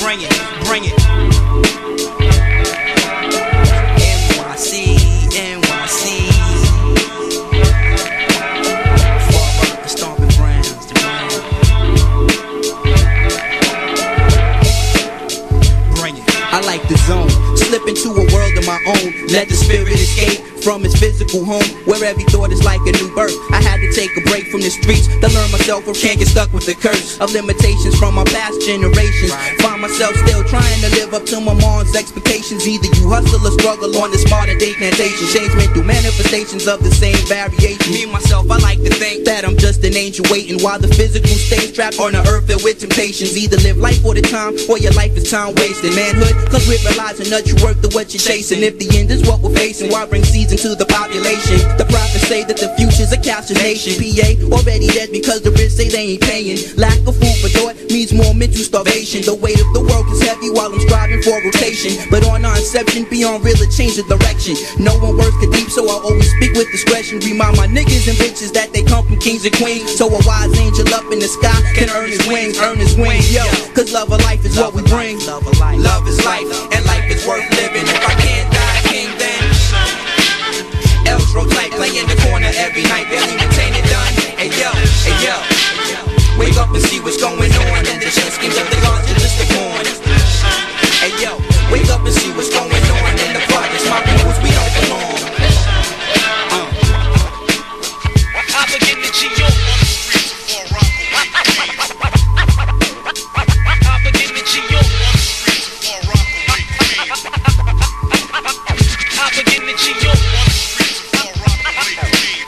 bring it, bring it. NYC, NYC. Far up the stomping grounds, the ground. Bring it. I like the zone, slip into a world of my own. Let the spirit escape from its physical home, where every thought is like a new birth. I had to take a break from the streets to learn myself, or can't get stuck with the curse of limitations from my past generations. Find myself still trying to live up to my mom's expectations. Either you hustle or struggle on this modern day plantation. Change me through manifestations of the same variation. Me, myself, I like to think that I'm just an angel waiting, while the physical stays trapped on the earth filled with temptations. Either live life for the time, or your life is time wasted. Manhood comes with realizing that you're worth the what you're chasing. If the end is what we're facing, why bring season to the population? The prophets say that the future's a calcination. PA already dead because the rich say they ain't paying. Lack of food for thought means more mental starvation. The weight of the world is heavy while I'm striving for rotation, but on our inception, beyond real, it changed the direction. No one works the deep, so I always speak with discretion. Remind my niggas and bitches that they come from kings and queens, so a wise angel up in the sky can earn his wings, yo. Cause love of life is what we bring. Love is life, and life is worth living. If I can't die king, then else roll tight, play in the corner every night, barely maintain it done. Hey yo, wake up and see what's going on, and the chess schemes of the gods are just a corn. Hey yo, wake up and see what's going on, and the projects, my peoples, we don't belong. I begin to G.O. on the streets for Rockaway. I begin to G.O. on the streets for Rockaway. I begin to G.O. on the streets for Rockaway.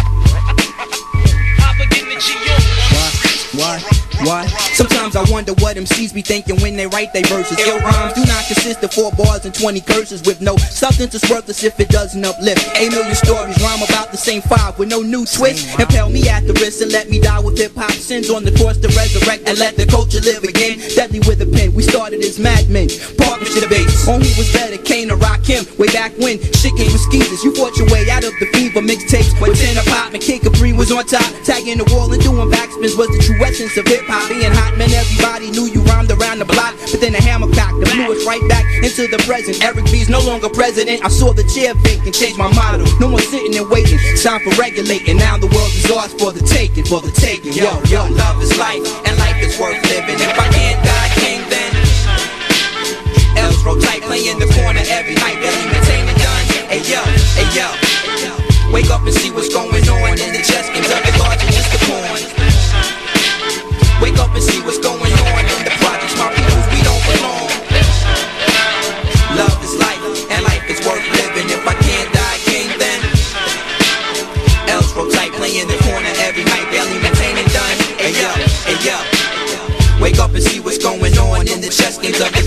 I begin to G.O. on the streets for Rockaway. Why? Sometimes I wonder what MCs be thinking when they write their verses. Ill rhymes do not consist of 4 bars and 20 curses, with no substance is worthless if it doesn't uplift. 8 million stories rhyme about the same 5 with no new twist. Impel me at the wrist and let me die with hip-hop sins on the course to resurrect and let the culture live again. Deadly with a pen, we started as madmen. Partnership debates on who was better, Kane or Rakim. Way back when shit came with skeezers, you fought your way out of the fever mixtapes. With 10 pop and Kid Capri was on top, tagging the wall and doing backspins was the true essence of hip-hop. Being hot, man, everybody knew you rhymed around the block, but then a hammer cocked, the blew us right back into the present. Eric B's no longer president. I saw the chair vacant, changed my motto. No more sitting and waiting, it's time for regulating. Now the world is ours for the taking, for the taking. Yo, love is life, and life is worth living. If I can't die king, then else roll tight, play in the corner every night, barely maintain it done. Hey yo, wake up and see what's going on, in the chess games of the gods are just a pawn. Wake up and see what's going on in the projects, my peoples, we don't belong. Love is life, and life is worth living. If I can't die king, then else roll tight, play in the corner every night, barely maintain it done. Hey yo, wake up and see what's going on in the chess games of the